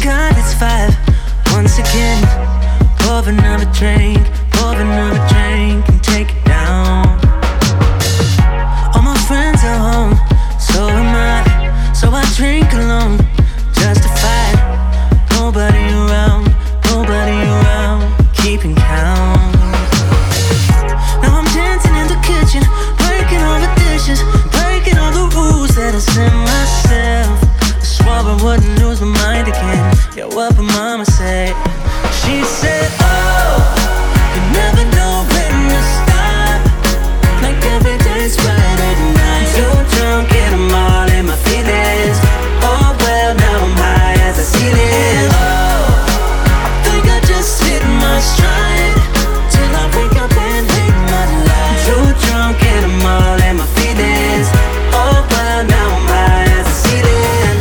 God, it's 5 once again. Pour another drink, and take it down. All my friends are home, so am I. So I drink alone, justified. Nobody around, keeping count. Now I'm dancing in the kitchen, breaking all the dishes, breaking all the rules that I set myself. I swore I wouldn't lose my mind again. Yeah, what would mama say? She said, oh, you never know when to stop. Like every day's Friday night. Too drunk and I'm all in my feelings. Oh well, now I'm high as a ceiling. Oh, I think I just hit my stride. Till I wake up and hate my life. Too drunk and I'm all in my feelings. Oh well, now I'm high as a ceiling.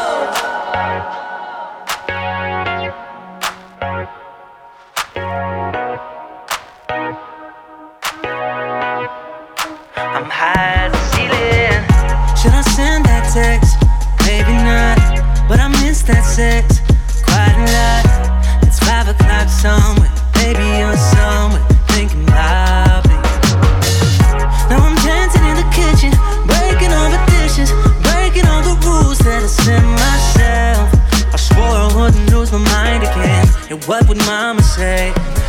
I'm high as a ceiling. Should I send that text? Maybe not, but I miss that sex quite a lot. It's 5 o'clock somewhere, maybe you're somewhere thinking about me. Now I'm dancing in the kitchen, breaking all the dishes, breaking all the rules that I set myself. I swore I wouldn't lose my mind again. And what would mama say?